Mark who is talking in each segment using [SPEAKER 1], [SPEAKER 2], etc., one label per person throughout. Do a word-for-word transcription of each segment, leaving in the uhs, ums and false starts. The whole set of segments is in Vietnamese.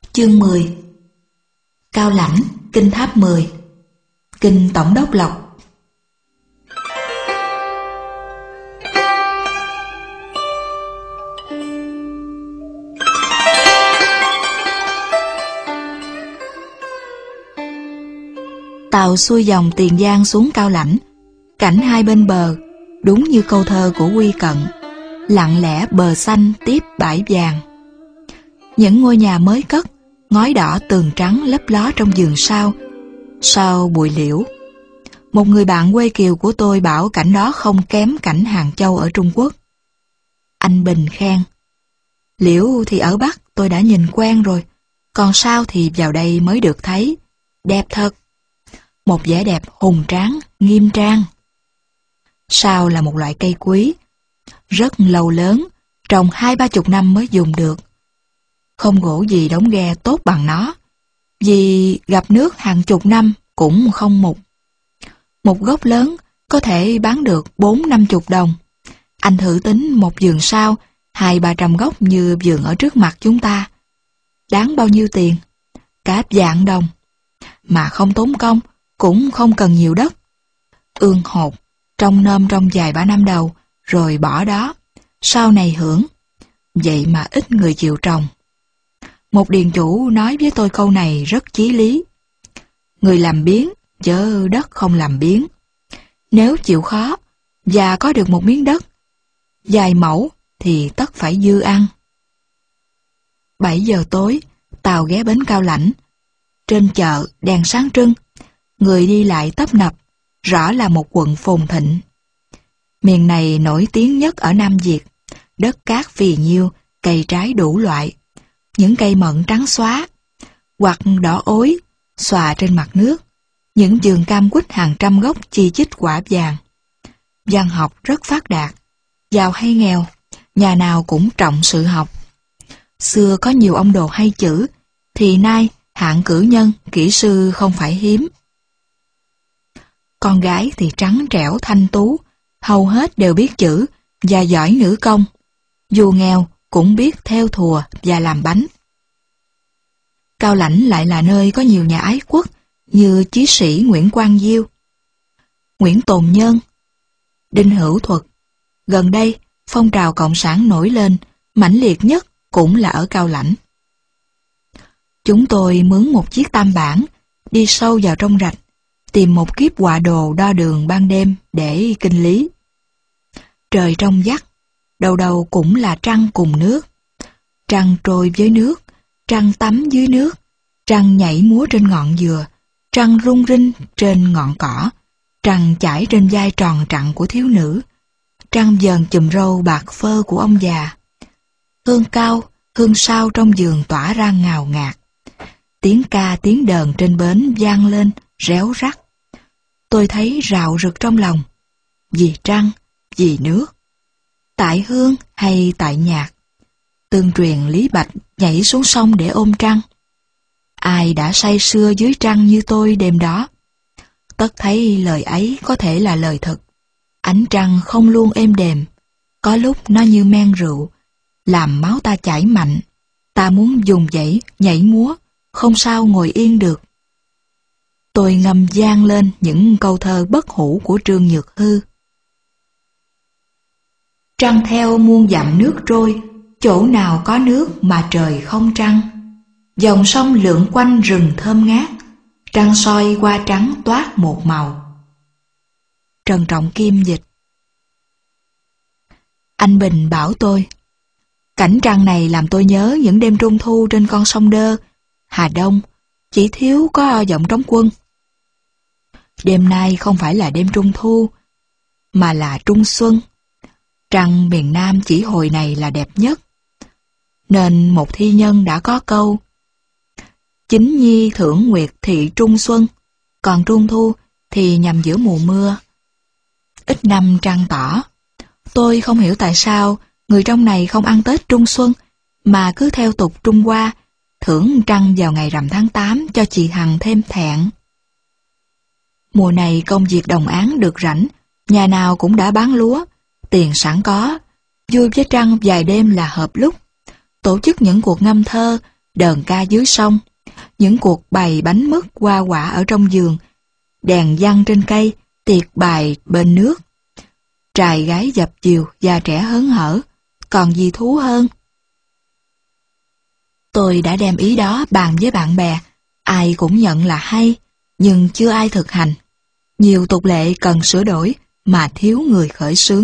[SPEAKER 1] Chương mười. Cao Lãnh, Kinh Tháp mười. Kinh Tổng đốc Lộc. Tàu xuôi dòng Tiền Giang xuống Cao Lãnh. Cảnh hai bên bờ, đúng như câu thơ của Quy Cận: lặng lẽ bờ xanh tiếp bãi vàng. Những ngôi nhà mới cất, ngói đỏ tường trắng lấp ló trong vườn sau, sau bụi liễu. Một người bạn quê Kiều của tôi bảo cảnh đó không kém cảnh Hàng Châu ở Trung Quốc. Anh Bình khen: liễu thì ở Bắc tôi đã nhìn quen rồi, còn sao thì vào đây mới được thấy. Đẹp thật. Một vẻ đẹp hùng tráng, nghiêm trang. Sao là một loại cây quý, rất lâu lớn, trồng hai ba chục năm mới dùng được. Không gỗ gì đóng ghe tốt bằng nó, vì gặp nước hàng chục năm cũng không mục. Một gốc lớn có thể bán được bốn năm chục đồng. Anh thử tính một vườn sau, hai ba trăm gốc như vườn ở trước mặt chúng ta. Đáng bao nhiêu tiền? Cả vạn đồng. Mà không tốn công, cũng không cần nhiều đất. Ương hột, trông nôm trong vài ba năm đầu, rồi bỏ đó, sau này hưởng. Vậy mà ít người chịu trồng. Một điền chủ nói với tôi câu này rất chí lý: người làm biếng, chớ đất không làm biếng. Nếu chịu khó, và có được một miếng đất vài mẫu, thì tất phải dư ăn. Bảy giờ tối, tàu ghé bến Cao Lãnh. Trên chợ, đèn sáng trưng, người đi lại tấp nập, rõ là một quận phồn thịnh. Miền này nổi tiếng nhất ở Nam Việt, đất cát phì nhiêu, cây trái đủ loại. Những cây mận trắng xóa, hoặc đỏ ối, xòa trên mặt nước. Những vườn cam quýt hàng trăm gốc chi chít quả vàng. Văn học rất phát đạt, giàu hay nghèo, nhà nào cũng trọng sự học. Xưa có nhiều ông đồ hay chữ, thì nay hạng cử nhân, kỹ sư không phải hiếm. Con gái thì trắng trẻo thanh tú, hầu hết đều biết chữ và giỏi nữ công. Dù nghèo cũng biết thêu thùa và làm bánh. Cao Lãnh lại là nơi có nhiều nhà ái quốc như chí sĩ Nguyễn Quang Diêu, Nguyễn Tồn Nhân, Đinh Hữu Thuật. Gần đây, phong trào cộng sản nổi lên, mãnh liệt nhất cũng là ở Cao Lãnh. Chúng tôi mướn một chiếc tam bản, đi sâu vào trong rạch, tìm một kiếp họa đồ đo đường ban đêm để kinh lý. Trời trong vắt, đầu đầu cũng là trăng cùng nước. Trăng trôi với nước, trăng tắm dưới nước, trăng nhảy múa trên ngọn dừa, trăng rung rinh trên ngọn cỏ, trăng chải trên vai tròn trặn của thiếu nữ, trăng vờn chùm râu bạc phơ của ông già. Hương cao, hương sao trong vườn tỏa ra ngào ngạt. Tiếng ca tiếng đờn trên bến vang lên, réo rắt. Tôi thấy rạo rực trong lòng. Vì trăng, vì nước. Tại hương hay tại nhạc? Tương truyền Lý Bạch nhảy xuống sông để ôm trăng. Ai đã say sưa dưới trăng như tôi đêm đó? Tất thấy lời ấy có thể là lời thật. Ánh trăng không luôn êm đềm. Có lúc nó như men rượu, làm máu ta chảy mạnh. Ta muốn dùng dãy, nhảy múa, không sao ngồi yên được. Tôi ngâm vang lên những câu thơ bất hủ của Trương Nhược Hư. Trăng theo muôn dặm nước trôi, chỗ nào có nước mà trời không trăng. Dòng sông lượn quanh rừng thơm ngát, trăng soi qua trắng toát một màu. Trần Trọng Kim dịch. Anh Bình bảo tôi: cảnh trăng này làm tôi nhớ những đêm trung thu trên con sông Đơ, Hà Đông, chỉ thiếu có giọng trống quân. Đêm nay không phải là đêm trung thu, mà là trung xuân. Trăng miền Nam chỉ hồi này là đẹp nhất. Nên một thi nhân đã có câu: chính nhi thưởng nguyệt thị trung xuân, còn trung thu thì nhằm giữa mùa mưa. Ít năm trăng tỏ. Tôi không hiểu tại sao người trong này không ăn Tết trung xuân, mà cứ theo tục Trung Hoa, thưởng trăng vào ngày rằm tháng tám cho chị Hằng thêm thẹn. Mùa này công việc đồng áng được rảnh, nhà nào cũng đã bán lúa, tiền sẵn có, vui với trăng vài đêm là hợp lúc. Tổ chức những cuộc ngâm thơ, đờn ca dưới sông, những cuộc bày bánh mứt hoa quả ở trong giường, đèn giăng trên cây, tiệc bài bên nước. Trai gái dập dìu, già trẻ hớn hở, còn gì thú hơn. Tôi đã đem ý đó bàn với bạn bè, ai cũng nhận là hay, nhưng chưa ai thực hành. Nhiều tục lệ cần sửa đổi mà thiếu người khởi xướng.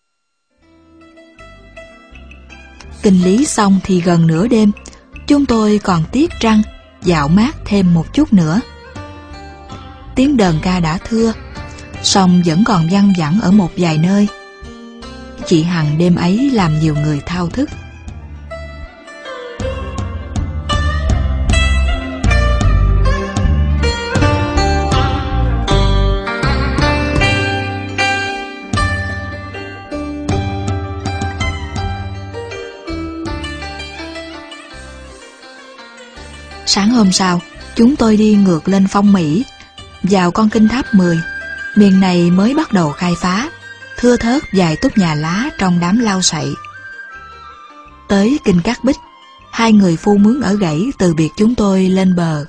[SPEAKER 1] Kinh lý xong thì gần nửa đêm, chúng tôi còn tiếc trăng, dạo mát thêm một chút nữa. Tiếng đờn ca đã thưa, song vẫn còn văng vẳng ở một vài nơi. Chị Hằng đêm ấy làm nhiều người thao thức. Sáng hôm sau, chúng tôi đi ngược lên Phong Mỹ, vào con kinh tháp mười. Miền này mới bắt đầu khai phá, thưa thớt vài túp nhà lá trong đám lau sậy. Tới kinh Cát Bích, hai người phu mướn ở gãy từ biệt chúng tôi lên bờ.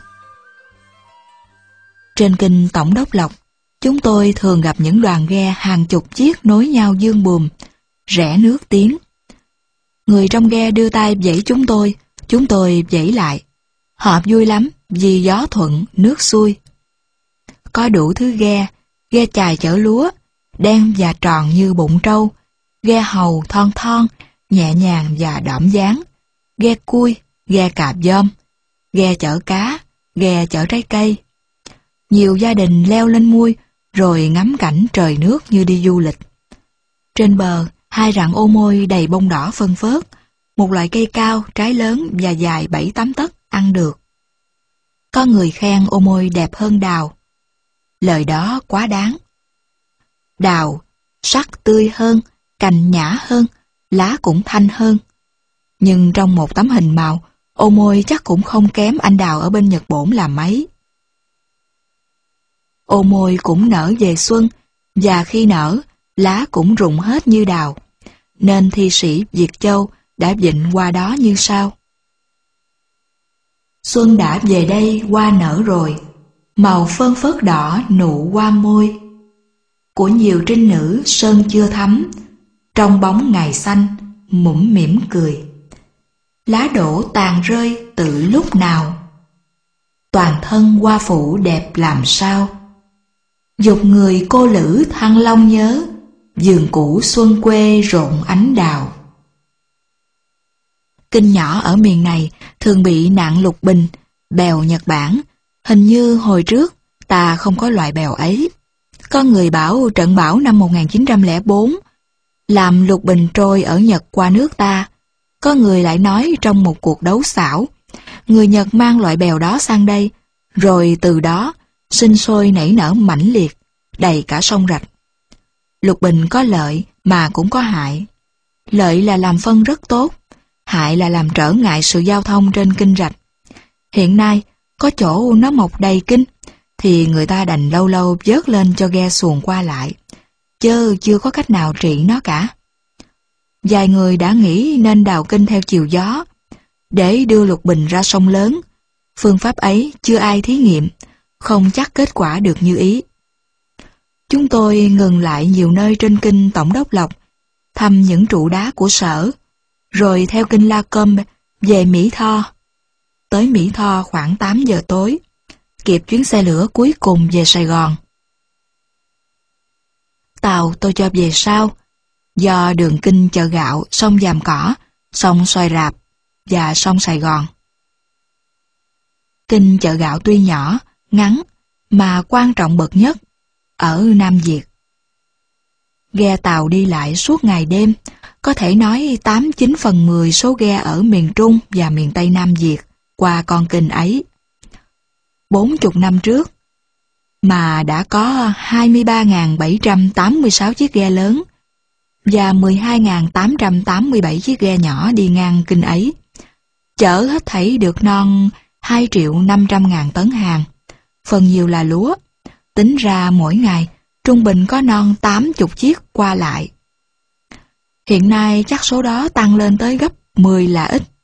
[SPEAKER 1] Trên kinh Tổng Đốc Lộc, chúng tôi thường gặp những đoàn ghe hàng chục chiếc nối nhau dương buồm, rẽ nước tiến. Người trong ghe đưa tay vẫy chúng tôi, chúng tôi vẫy lại. Họ vui lắm vì gió thuận, nước xuôi. Có đủ thứ ghe, ghe chài chở lúa, đen và tròn như bụng trâu, ghe hầu thon thon, nhẹ nhàng và đỏm dáng, ghe cui, ghe cạp dôm, ghe chở cá, ghe chở trái cây. Nhiều gia đình leo lên mui rồi ngắm cảnh trời nước như đi du lịch. Trên bờ, hai rặng ô môi đầy bông đỏ phân phớt, một loại cây cao, trái lớn và dài bảy tám tấc, ăn được. Có người khen ô môi đẹp hơn đào. Lời đó quá đáng. Đào, sắc tươi hơn, cành nhã hơn, lá cũng thanh hơn. Nhưng trong một tấm hình màu, ô môi chắc cũng không kém anh đào ở bên Nhật Bổn là mấy. Ô môi cũng nở về xuân, và khi nở, lá cũng rụng hết như đào. Nên thi sĩ Việt Châu đã vịnh qua đó như sau. Xuân đã về đây hoa nở rồi, màu phơn phớt đỏ nụ hoa môi. Của nhiều trinh nữ sơn chưa thắm, trong bóng ngày xanh mũm mỉm cười. Lá đổ tàn rơi từ lúc nào, toàn thân hoa phủ đẹp làm sao. Dục người cô lữ Thăng Long nhớ, vườn cũ xuân quê rộn ánh đào. Kinh nhỏ ở miền này thường bị nạn lục bình, bèo Nhật Bản. Hình như hồi trước ta không có loại bèo ấy. Có người bảo trận bão năm một nghìn chín trăm lẻ bốn làm lục bình trôi ở Nhật qua nước ta. Có người lại nói trong một cuộc đấu xảo, người Nhật mang loại bèo đó sang đây, rồi từ đó sinh sôi nảy nở mãnh liệt, đầy cả sông rạch. Lục bình có lợi mà cũng có hại. Lợi là làm phân rất tốt, hại là làm trở ngại sự giao thông trên kinh rạch. Hiện nay, có chỗ nó mọc đầy kinh, thì người ta đành lâu lâu vớt lên cho ghe xuồng qua lại, chứ chưa có cách nào trị nó cả. Vài người đã nghĩ nên đào kinh theo chiều gió, để đưa lục bình ra sông lớn. Phương pháp ấy chưa ai thí nghiệm, không chắc kết quả được như ý. Chúng tôi ngừng lại nhiều nơi trên kinh Tổng Đốc Lộc, thăm những trụ đá của sở, rồi theo kinh La Combe về Mỹ Tho. Tới Mỹ Tho khoảng tám giờ tối, kịp chuyến xe lửa cuối cùng về Sài Gòn. Tàu tôi cho về sau, do đường kinh Chợ Gạo, sông Giàm Cỏ, sông Xoài Rạp và sông Sài Gòn. Kinh Chợ Gạo tuy nhỏ, ngắn, mà quan trọng bậc nhất ở Nam Việt. Ghe tàu đi lại suốt ngày đêm, có thể nói tám chín phần mười số ghe ở miền Trung và miền Tây Nam Việt qua con kênh ấy. Bốn chục năm trước, mà đã có hai mươi ba nghìn bảy trăm tám mươi sáu chiếc ghe lớn và mười hai nghìn tám trăm tám mươi bảy chiếc ghe nhỏ đi ngang kênh ấy, chở hết thảy được non hai triệu năm trăm ngàn tấn hàng, phần nhiều là lúa. Tính ra mỗi ngày, trung bình có non tám mươi chiếc qua lại. Hiện nay chắc số đó tăng lên tới gấp mười là ít.